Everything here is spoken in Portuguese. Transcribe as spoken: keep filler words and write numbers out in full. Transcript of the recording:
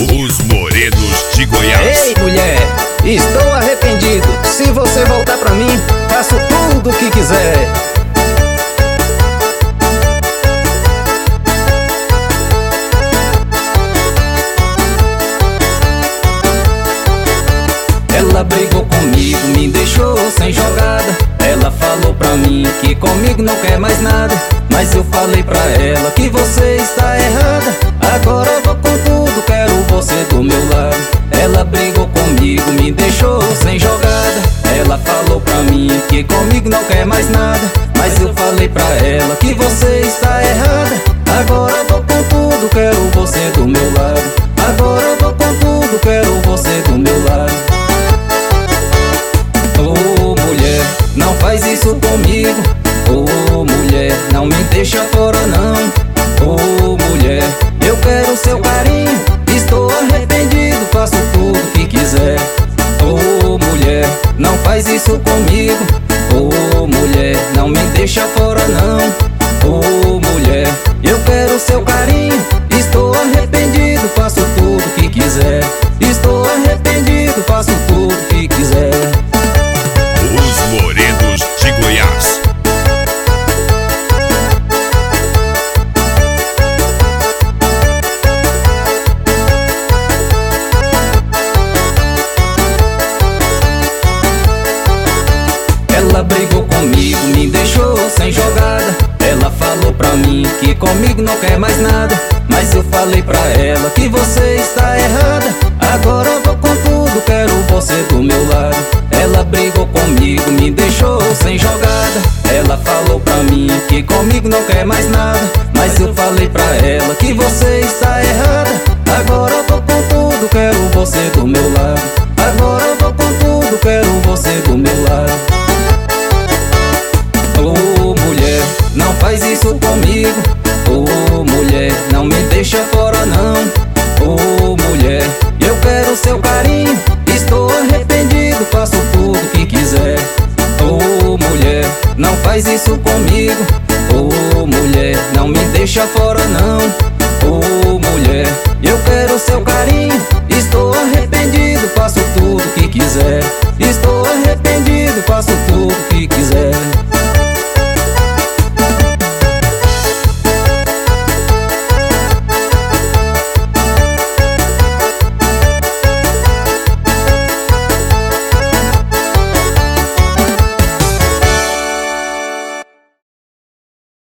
Os Morenos de Goiás. Ei, mulher, estou arrependido. Se você voltar pra mim, faço tudo o que quiser. Ela brigou comigo, me deixou sem jogada. Ela falou pra mim que comigo não quer mais nada, mas eu falei pra ela que você está errada. Agora eu vou com tudo, quero você do meu lado. Ela brigou comigo, me deixou sem jogada. Ela falou pra mim que comigo não quer mais nada, mas eu falei pra ela que você está errada. Agora eu vou com tudo, quero você do meu lado. Agora eu vou com tudo, quero você do meu lado. Oh, mulher, não faz isso comigo. Oh, mulher, não me deixa fora não. Oh, mulher, eu quero seu carinho. Estou arrependido, faço tudo que quiser. Oh, mulher, não faz isso comigo. Oh, mulher, não me deixa fora não. Oh, mulher, eu quero seu carinho. Estou arrependido, faço tudo que quiser. Estou arrependido, faço tudo que quiser. Os Morenos de Goiás. Ela brigou comigo, me deixou sem jogada. Ela falou pra mim que comigo não quer mais nada, mas eu falei pra ela que você está errada. Agora eu vou com tudo, quero você do meu lado. Ela brigou comigo, me deixou sem jogada. Ela falou pra mim que comigo não quer mais nada, mas eu falei pra ela que você está errada. Agora eu vou com tudo, quero você do meu lado. Agora eu vou com tudo, quero você do meu lado. Oh, mulher, não faz isso comigo. Oh, mulher, não me deixa fora não. Oh, mulher, eu quero seu carinho. Estou arrependido, faço tudo que quiser. Oh, mulher, não faz isso comigo. Oh, mulher, não me deixa fora não. Oh, mulher, eu quero seu carinho. Estou arrependido, faço tudo que quiser. Estou arrependido, faço tudo que quiser.